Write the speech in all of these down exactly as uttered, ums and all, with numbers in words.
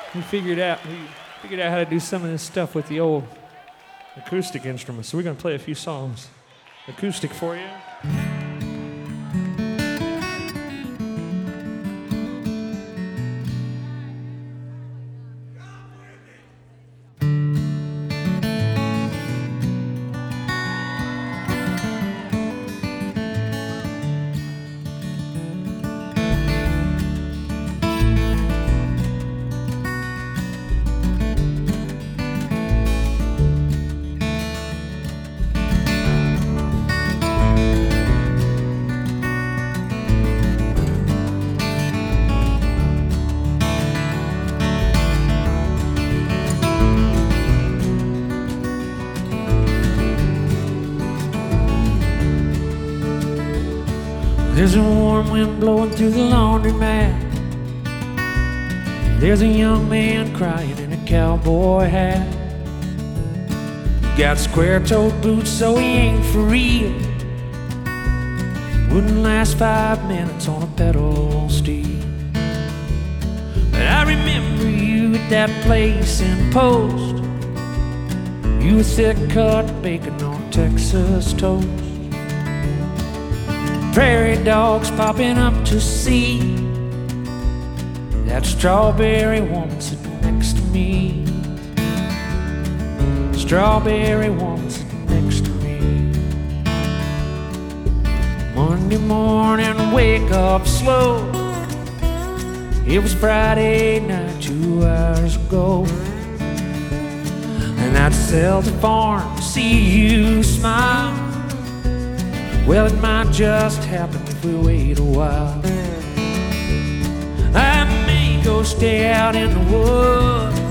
we figured out we figured out how to do some of this stuff with the old acoustic instruments. So we're gonna play a few songs acoustic for you. There's a warm wind blowing through the laundromat. There's a young man crying in a cowboy hat. Got square-toed boots so he ain't for real. Wouldn't last five minutes on a pedal steel. But I remember you at that place in Post. You were thick-cut bacon on Texas toast. Prairie dogs popping up to see that strawberry woman sitting next to me. Strawberry woman sitting next to me. Monday morning, wake up slow. It was Friday night, two hours ago. And I'd sell the farm to see you smile. Well, it might just happen if we wait a while. I may go stay out in the woods.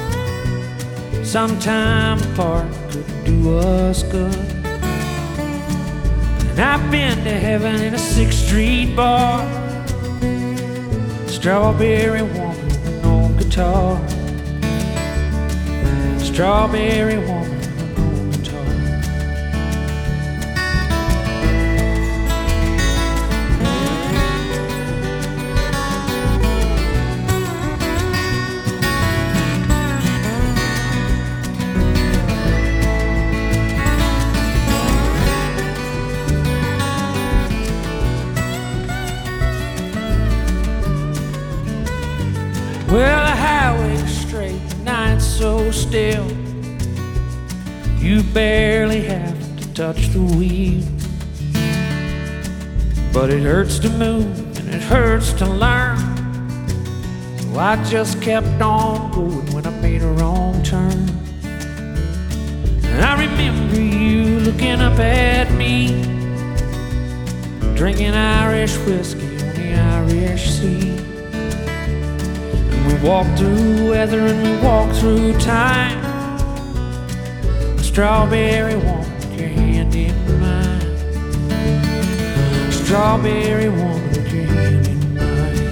Sometime apart could do us good. And I've been to heaven in a sixth street bar. Strawberry woman with an old guitar. Strawberry woman. Well, the highway's straight, the night's so still. You barely have to touch the wheel. But it hurts to move and it hurts to learn. So I just kept on going when I made a wrong turn. And I remember you looking up at me, drinking Irish whiskey on the Irish Sea. We walk through weather and we walk through time. Strawberry woman, with your hand in mine. Strawberry woman, with your hand in mine.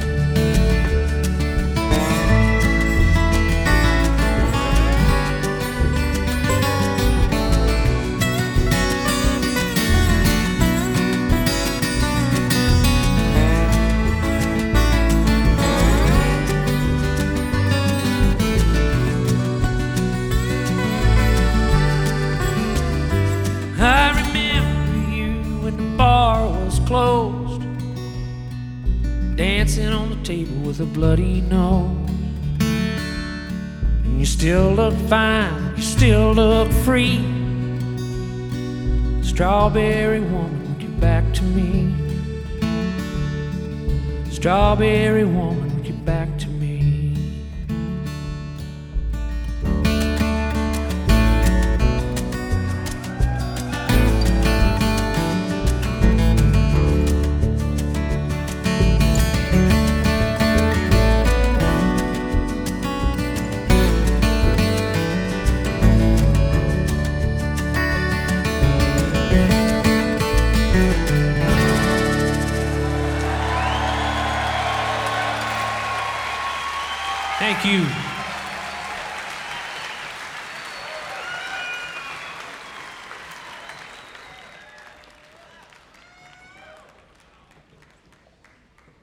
I remember you when the bar was closed, dancing on the table with a bloody nose. And you still look fine, you still look free. Strawberry woman, would you back to me? Strawberry woman, would you back to me? Thank you.